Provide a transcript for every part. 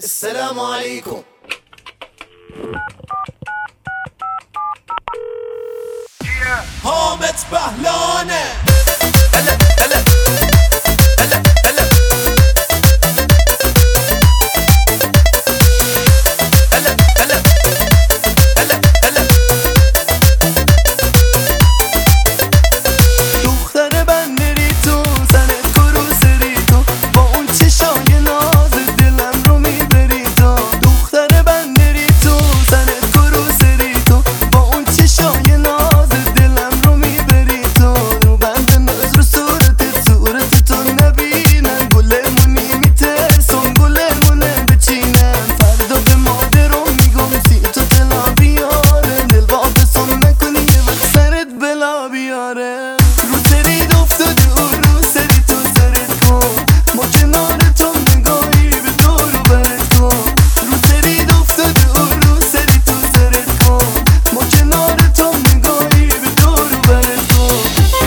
السلام عليكم. حامد بهلانه هلا هلا هلا هلا هلا هلا هلا هلا دختر بندری تو زنت کروسری تو با اون چشای ناز دلم رو میبری تو. دختر بندری تو زنت کروسری تو با اون چشای ناز دلم رو میبری تو. رو بند نظر صورت تو نبینم گلمونی میترسم گلمونه بچینم. فردا به مادرم میگم سی تو دلا بیاره دل واپسم نکنی یه وقت سرت بلا بیاره. رو سرید افتاده و رو سری تو سرت کن ما کنارتم نگاهی به دور و برت کن. رو سرید افتاده و رو سری تو سرت کن ما کنارتم نگاهی به دور و برت کن.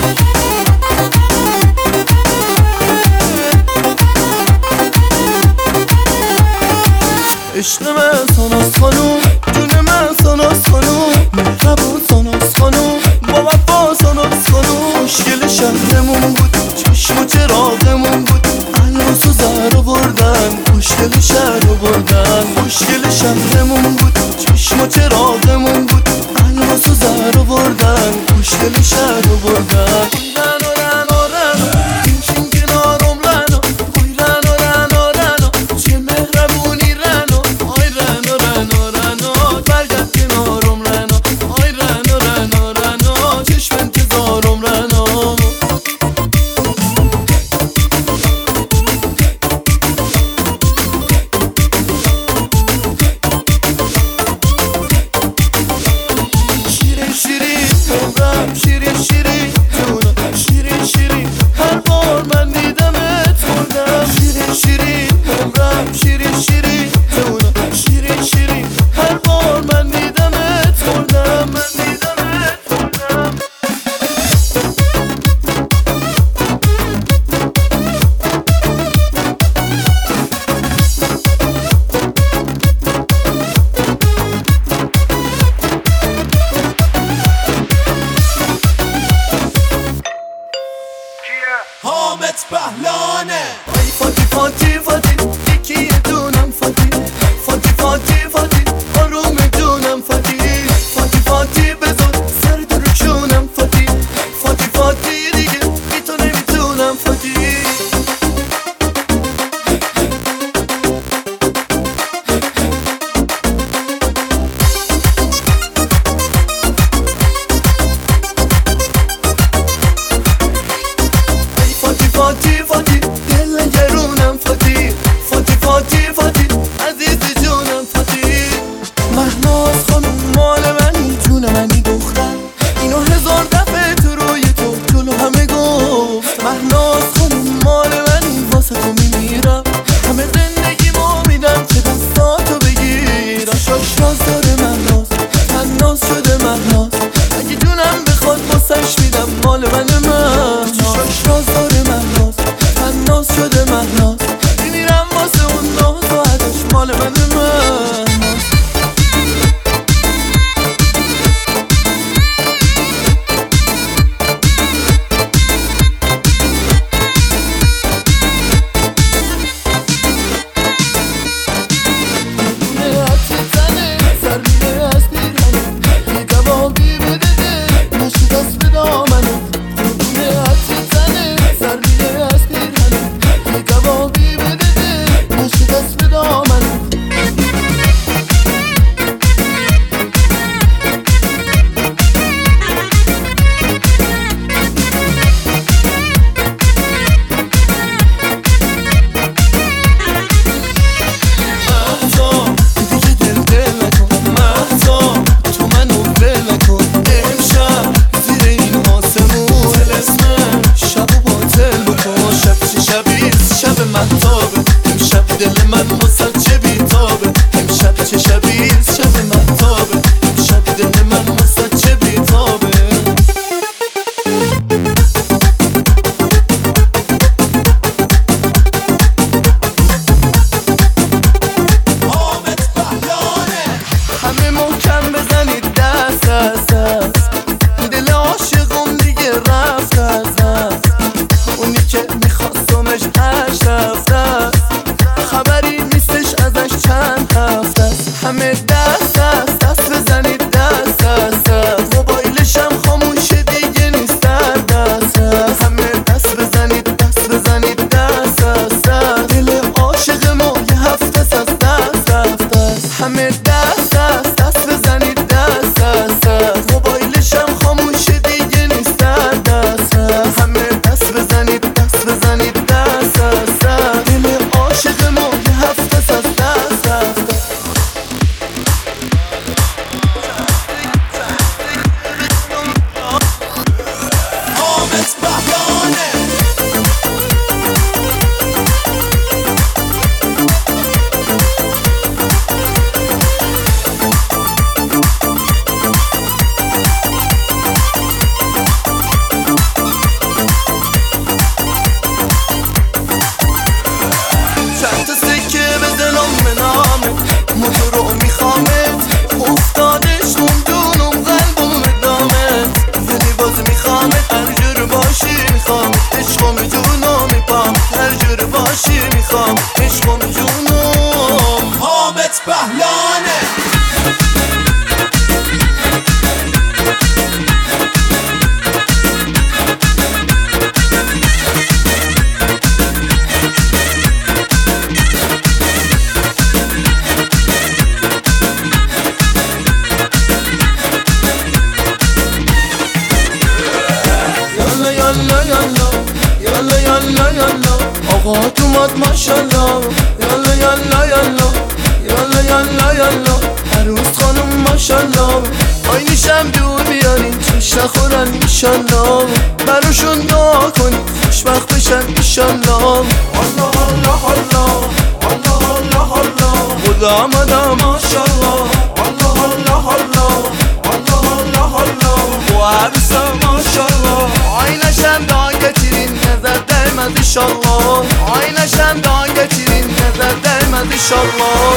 عشق من ساناس خانوم جون من ساناس خانوم مهربون ساناس خانوم با وفا ساناس خانوم. مشکل شهرمون بود چشم و چراغمون بود الماس و زهر بردن مشکل شهر بردن. مشکل شهرمون بود چشم و چراغمون بود الماس و زهر بردن مشکل شهر بردن. شیرین شیرین جونم شیرین شیرین هر بار من دیدمت خوردم. شیرین شیرین عمرم شیرین شیرین جونم شیرین شیرین هر بار من دیدمت خوردم. من دیدمت خوردم. حامد بهلانه ای فاتی فاتی فاتی یکی دو بهلانه یالا یالا یالا آقا اومد ماشالله یالا یالا یالا یالا یالا یالا عروس خانم ماشالله آینشم دور بیارین چش نخورن ایشالله براشون دعا کنین خوشبخت بشن ایشالله الله الله الله الله الله الله خدا آمده ماشالله الله الله الله الله الله الله و عروسا ماشالله آینشم دعا گتیرین نظر değmez inşallah Ayneşen daha getirin nezer değmez inşallah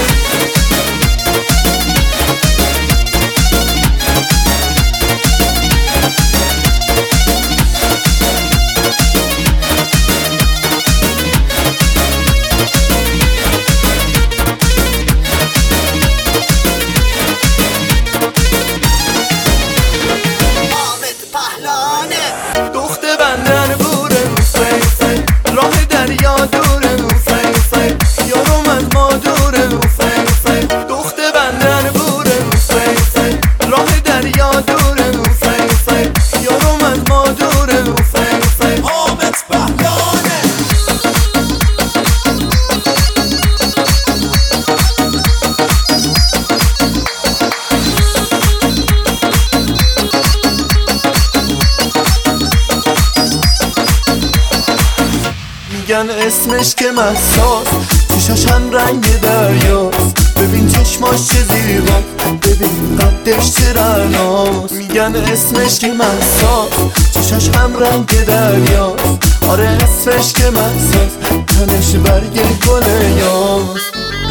Ahmet Pahlane دخت بندر بوره راه دریا دوره یارم از ما دوره دخت بندر بوره راه دریا دوره یارم از ما دوره Ahmet Pahlane میگن اسمش که مساس چشاش هم رنگ دریاست ببین چشماش چه زیباست ببین قدش چه رعناست میگن اسمش که مساس چشاش هم رنگ دریاست آره اسمش که مساس تنش برگ گل یاست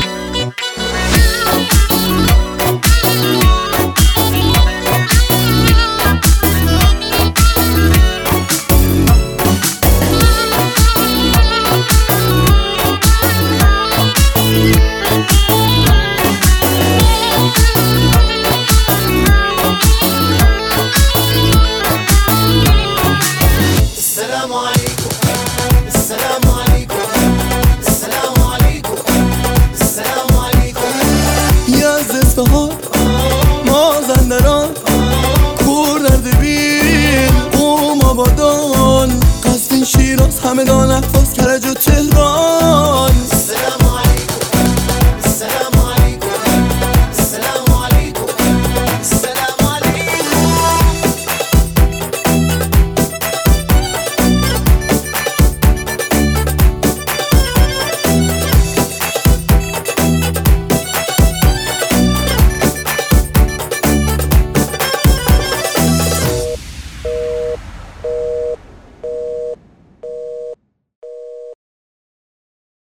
السلام عليكم السلام عليكم السلام عليكم السلام عليكم یز اصفهان مازندران کور در دبیر قوم آبادان قصد شیراز همگان احفاظ